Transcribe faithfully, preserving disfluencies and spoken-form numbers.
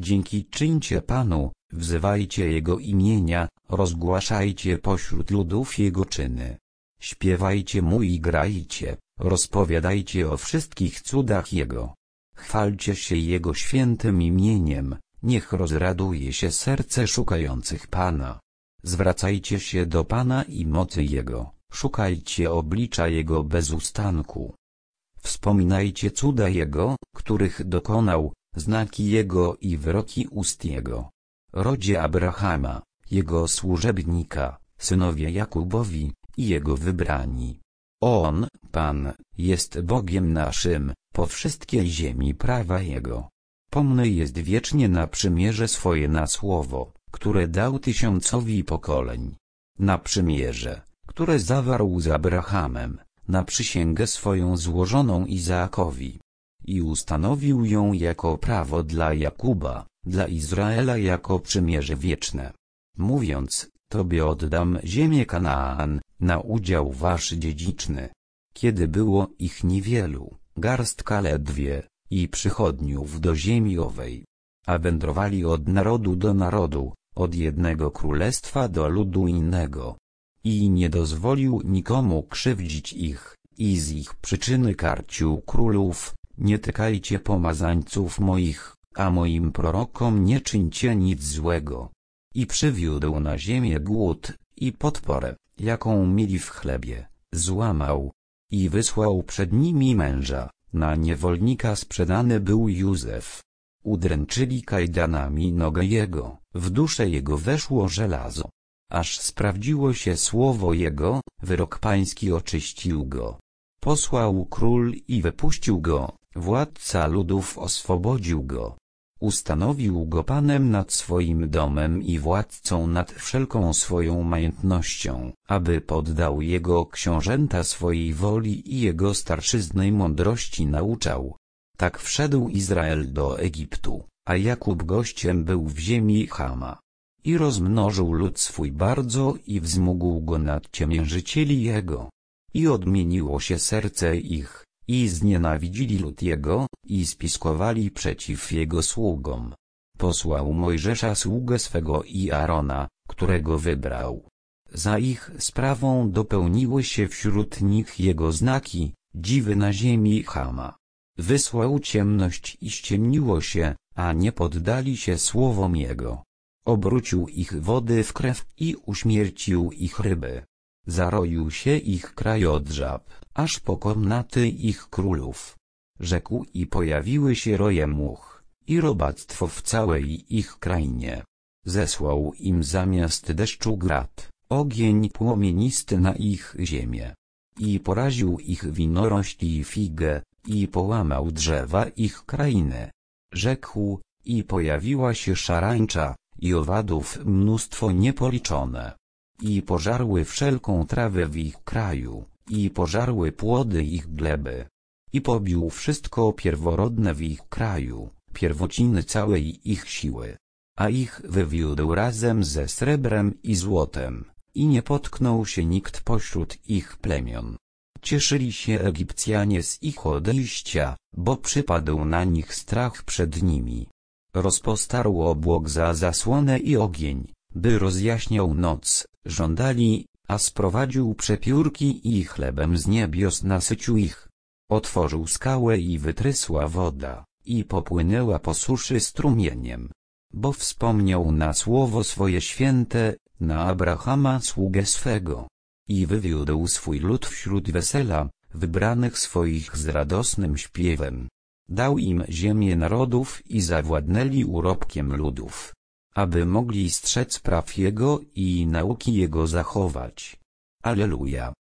Dzięki czyńcie Panu, wzywajcie Jego imienia, rozgłaszajcie pośród ludów Jego czyny. Śpiewajcie Mu i grajcie, rozpowiadajcie o wszystkich cudach Jego. Chwalcie się Jego świętym imieniem, niech rozraduje się serce szukających Pana. Zwracajcie się do Pana i mocy Jego, szukajcie oblicza Jego bez ustanku. Wspominajcie cuda Jego, których dokonał, znaki Jego i wyroki ust Jego. Rodzie Abrahama, Jego służebnika, synowie Jakubowi i Jego wybrani. On, Pan, jest Bogiem naszym, po wszystkiej ziemi prawa Jego. Pomny jest wiecznie na przymierze swoje na słowo, które dał tysiącowi pokoleń. Na przymierze, które zawarł z Abrahamem, na przysięgę swoją złożoną Izaakowi. I ustanowił ją jako prawo dla Jakuba, dla Izraela jako przymierze wieczne. Mówiąc, Tobie oddam ziemię Kanaan, na udział wasz dziedziczny. Kiedy było ich niewielu, garstka ledwie, i przychodniów do ziemi owej. A wędrowali od narodu do narodu, od jednego królestwa do ludu innego. I nie dozwolił nikomu krzywdzić ich, i z ich przyczyny karcił królów. Nie tykajcie pomazańców moich, a moim prorokom nie czyńcie nic złego. I przywiódł na ziemię głód, i podporę, jaką mieli w chlebie, złamał. I wysłał przed nimi męża, na niewolnika sprzedany był Józef. Udręczyli kajdanami nogę jego, w duszę jego weszło żelazo. Aż sprawdziło się słowo jego, wyrok pański oczyścił go. Posłał król i wypuścił go, władca ludów oswobodził go. Ustanowił go panem nad swoim domem i władcą nad wszelką swoją majątnością, aby poddał jego książęta swojej woli i jego starszyznej mądrości nauczał. Tak wszedł Izrael do Egiptu, a Jakub gościem był w ziemi Chama. I rozmnożył lud swój bardzo i wzmógł go nad ciemiężycieli jego. I odmieniło się serce ich, i znienawidzili lud jego, i spiskowali przeciw jego sługom. Posłał Mojżesza sługę swego i Arona, którego wybrał. Za ich sprawą dopełniły się wśród nich jego znaki, dziwy na ziemi Chama. Wysłał ciemność i ściemniło się, a nie poddali się słowom jego. Obrócił ich wody w krew i uśmiercił ich ryby. Zaroił się ich kraj od żab, aż po komnaty ich królów. Rzekł i pojawiły się roje much, i robactwo w całej ich krainie. Zesłał im zamiast deszczu grad, ogień płomienisty na ich ziemię. I poraził ich winorośl i figę, i połamał drzewa ich krainy. Rzekł, i pojawiła się szarańcza, i owadów mnóstwo niepoliczone. I pożarły wszelką trawę w ich kraju, i pożarły płody ich gleby. I pobił wszystko pierworodne w ich kraju, pierwociny całej ich siły. A ich wywiódł razem ze srebrem i złotem, i nie potknął się nikt pośród ich plemion. Cieszyli się Egipcjanie z ich odejścia, bo przypadł na nich strach przed nimi. Rozpostarł obłok za zasłonę i ogień, by rozjaśniał noc, żądali, a sprowadził przepiórki i chlebem z niebios nasycił ich. Otworzył skałę i wytrysła woda, i popłynęła po suszy strumieniem. Bo wspomniał na słowo swoje święte, na Abrahama sługę swego. I wywiódł swój lud wśród wesela, wybranych swoich z radosnym śpiewem. Dał im ziemię narodów i zawładnęli urobkiem ludów, aby mogli strzec praw Jego i nauki Jego zachować. Alleluja.